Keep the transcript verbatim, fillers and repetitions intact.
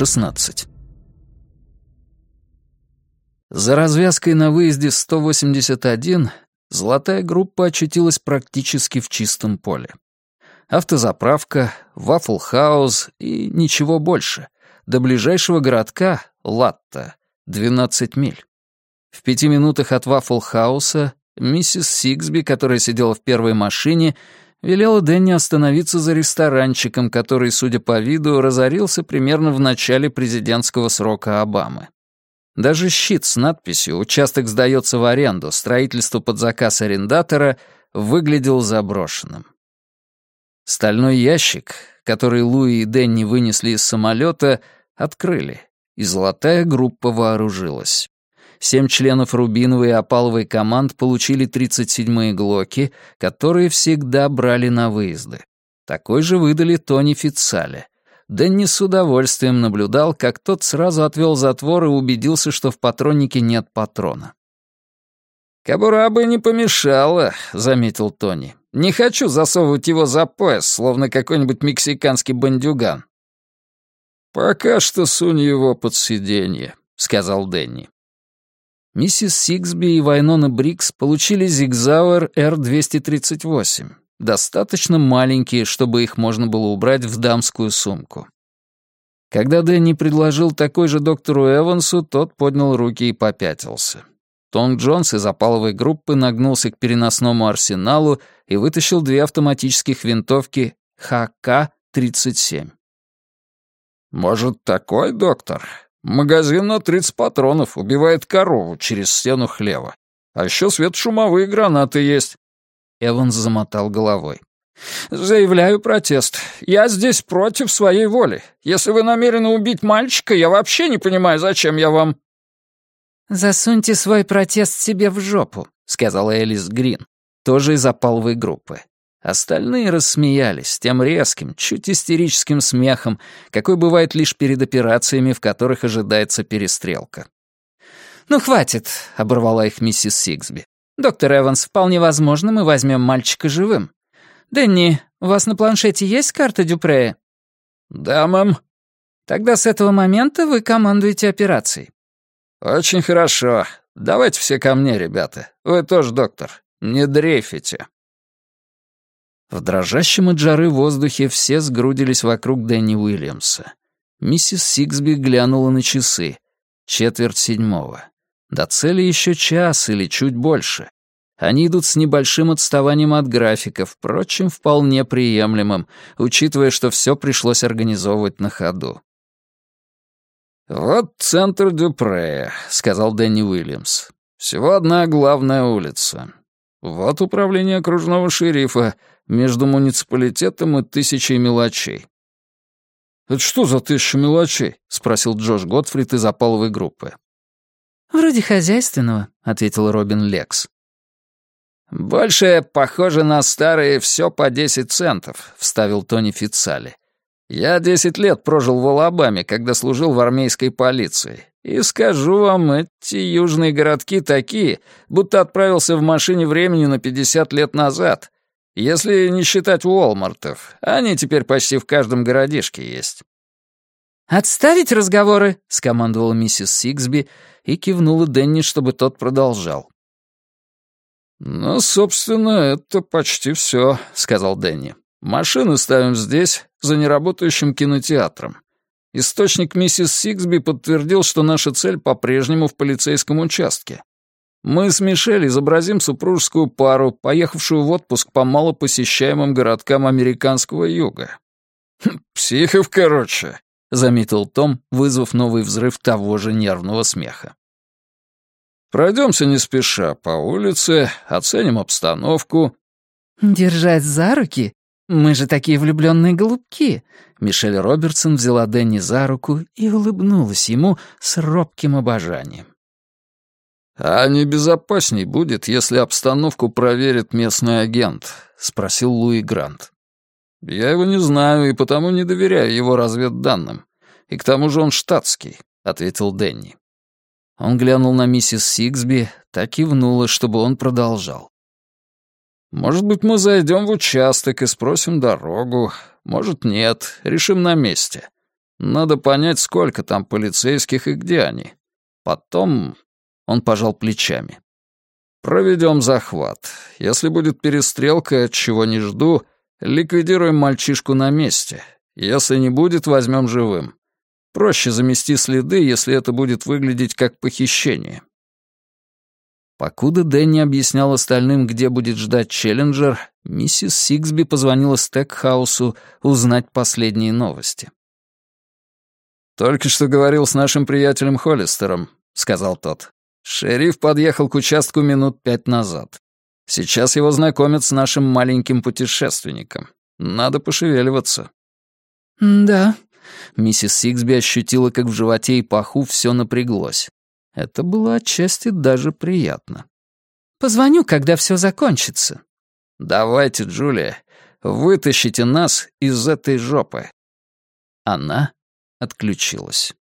шестнадцать. За развязкой на выезде сто восемьдесят один золотая группа очутилась практически в чистом поле. Автозаправка, вафл-хаус и ничего больше. До ближайшего городка, Латта, двенадцать миль. В пяти минутах от вафл-хауса миссис Сиксби, которая сидела в первой машине, велела Дэнни остановиться за ресторанчиком, который, судя по виду, разорился примерно в начале президентского срока Обамы. Даже щит с надписью «Участок сдается в аренду, строительство под заказ арендатора» выглядел заброшенным. Стальной ящик, который Луи и Дэнни вынесли из самолета, открыли, и золотая группа вооружилась. Семь членов рубиновой и опаловой команд получили тридцать седьмые глоки, которые всегда брали на выезды. Такой же выдали Тони Фицале. Дэнни с удовольствием наблюдал, как тот сразу отвел затвор и убедился, что в патроннике нет патрона. «Кобура бы не помешала», — заметил Тони. «Не хочу засовывать его за пояс, словно какой-нибудь мексиканский бандюган». «Пока что сунь его под сиденье», — сказал Дэнни. Миссис Сиксби и Вайнона Брикс получили Зиг-Зауэр Эр двести тридцать восемь. Достаточно маленькие, чтобы их можно было убрать в дамскую сумку. Когда Дэнни предложил такой же доктору Эвансу, тот поднял руки и попятился. Том Джонс из опаловой группы нагнулся к переносному арсеналу и вытащил две автоматических винтовки Ха Ка тридцать семь. «Может, такой, доктор? Магазин на тридцать патронов убивает корову через стену хлева. А еще светошумовые гранаты есть». Эванс замотал головой. «Заявляю протест. Я здесь против своей воли. Если вы намерены убить мальчика, я вообще не понимаю, зачем я вам...» «Засуньте свой протест себе в жопу», — сказала Элис Грин, тоже из опаловой группы. Остальные рассмеялись тем резким, чуть истерическим смехом, какой бывает лишь перед операциями, в которых ожидается перестрелка. «Ну, хватит», — оборвала их миссис Сиксби. «Доктор Эванс, вполне возможно, мы возьмем мальчика живым. Дэнни, у вас на планшете есть карта Дюпрея?» «Да, мэм». «Тогда с этого момента вы командуете операцией». «Очень хорошо. Давайте все ко мне, ребята. Вы тоже, доктор. Не дрейфите». В дрожащем от жары воздухе все сгрудились вокруг Дэнни Уильямса. Миссис Сиксби глянула на часы. Четверть седьмого. До цели еще час или чуть больше. Они идут с небольшим отставанием от графика, впрочем, вполне приемлемым, учитывая, что все пришлось организовывать на ходу. «Вот центр Дюпрея», — сказал Дэнни Уильямс. «Всего одна главная улица. Вот управление окружного шерифа между муниципалитетом и тысячей мелочей». «Это что за тысяча мелочей?» — спросил Джош Готфрид из опаловой группы. «Вроде хозяйственного», — ответил Робин Лекс. «Больше похоже на старые «все по десять центов», — вставил Тони Фицале. «Я десять лет прожил в Алабаме, когда служил в армейской полиции. И скажу вам, эти южные городки такие, будто отправился в машине времени на пятьдесят лет назад. Если не считать Уолмартов, они теперь почти в каждом городишке есть». «Отставить разговоры», — скомандовала миссис Сиксби и кивнула Дэнни, чтобы тот продолжал. «Ну, собственно, это почти все», — сказал Дэнни. «Машины ставим здесь, за неработающим кинотеатром. Источник миссис Сиксби подтвердил, что наша цель по-прежнему в полицейском участке. Мы с Мишель изобразим супружескую пару, поехавшую в отпуск по малопосещаемым городкам американского юга». «Психов, короче», — заметил Том, вызвав новый взрыв того же нервного смеха. «Пройдемся не спеша по улице, оценим обстановку». «Держать за руки? Мы же такие влюбленные голубки!» Мишель Робертсон взяла Дэнни за руку и улыбнулась ему с робким обожанием. «А не безопасней будет, если обстановку проверит местный агент?» — спросил Луи Грант. «Я его не знаю и потому не доверяю его разведданным. И к тому же он штатский», — ответил Дэнни. Он глянул на миссис Сиксби, так кивнула, чтобы он продолжал. «Может быть, мы зайдем в участок и спросим дорогу. Может, нет, решим на месте. Надо понять, сколько там полицейских и где они. Потом...» Он пожал плечами. «Проведем захват. Если будет перестрелка, чего не жду, ликвидируем мальчишку на месте. Если не будет, возьмем живым. Проще замести следы, если это будет выглядеть как похищение». Покуда Дэнни объяснял остальным, где будет ждать Челленджер, миссис Сиксби позвонила Стекхаусу узнать последние новости. «Только что говорил с нашим приятелем Холлистером», — сказал тот. «Шериф подъехал к участку минут пять назад. Сейчас его знакомят с нашим маленьким путешественником. Надо пошевеливаться». «Да». Миссис Сиксби ощутила, как в животе и паху все напряглось. Это было отчасти даже приятно. «Позвоню, когда все закончится». «Давайте, Джулия, вытащите нас из этой жопы». Она отключилась.